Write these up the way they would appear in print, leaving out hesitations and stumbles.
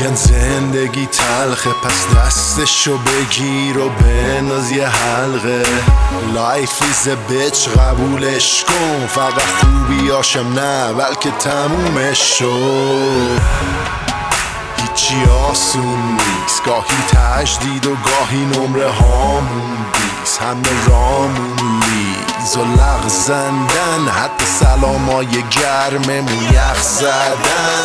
میگن زندگی تلخه، پس دستشو بگیر و بنداز یه حلقه. لایف ایز بیچ قبولش کن، فقط خوبیاشم نه بلکه تمومش شد. هیچی آسون نیست، گاهی تجدید و گاهی نمره هامون بیز، همه رامون لیز و لغزندن، حتی سلامای گرممون یخ زدن.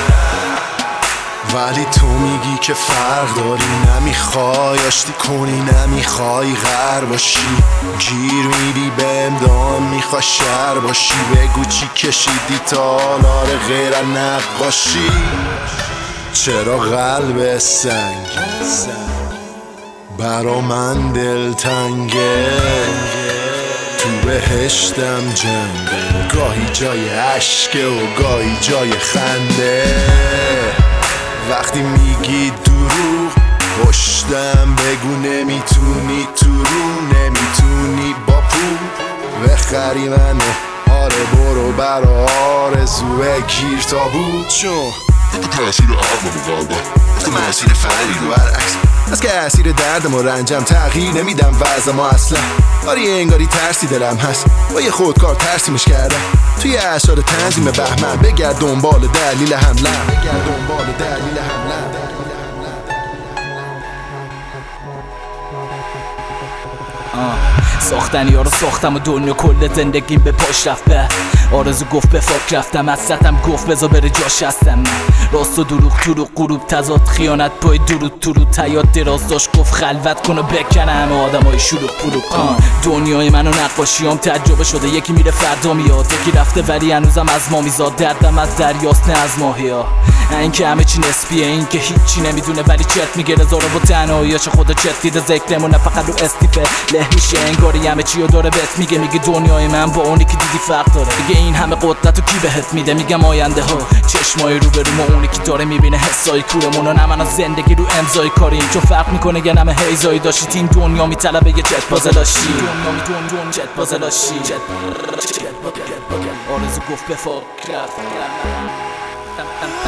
ولی تو میگی که فرق داری، نمیخوای آشتی کنی، نمیخوای غر باشی، گیر میدی به امدان، میخوای شر باشی. بگو چی کشیدی تا حالا غیر نقاشی؟ چرا قلب سنگ برا من دلتنگه؟ تو بهشتم جنگه، گاهی جای عشقه و گاهی جای خنده. وقتی میگی دروغ پشتم بگو، نمیتونی تو رو، نمیتونی با پول بخری منو. آره برو برا آرزو بگیر تا بود، چون تأثیر عقل و قلبه تو مسیر فرید و برعکس. از که اسیر دردم و رنجم تغییر نمیدم وضعم اصلا. آری انگاری ترسی دلم هست، با یه خودکار ترسیمش کردم. توی اشعار تنظیم بهمن بگرد دنبال دلیل حملم، بگرد دنبال دلیل حملم. ساختنی ها رو ساختم و دنیا کل زندگیم به پاش رفت. به آرزو گفت به فاک رفتم، از سطم گفت بذار بره جاش هستم من. راست و دروغ دروغ غروب تضاد خیانت پای درود تیاد دراز داشت گفت خلوت کن و بکنه همه آدم های شلوغ پروغ. دنیای من و نقاشیام تجربه شده، یکی میره فردا میاد، یکی رفته ولی هنوزم از ما میزاد. دردم از دریاست نه از ماهیا، نه اینکه همه چی نسبیه، این که هیچی نمیدونه ولی چت میگه رزارو با تنهاییاش خود چت دیده. ذکرمونه فقط رو استیفه له میشه، انگاری همه چی رو داره بهت میگه. میگه دنیای من با اونی که دیدی فرق داره، میگه این همه قدرت رو کی بهت میده؟ میگم آینده ها چشمای رو به رو ما، اونی که داره میبینه حسای کورمون و نه من از زندگی رو امضای کاریم. چون فرق میکنه یه نمه هیزایی داشتی، این دنیا میطلبه یه چت بازلاشی. دنیا میدون چت بازلاشی. آرزو گفت به فاک رفت.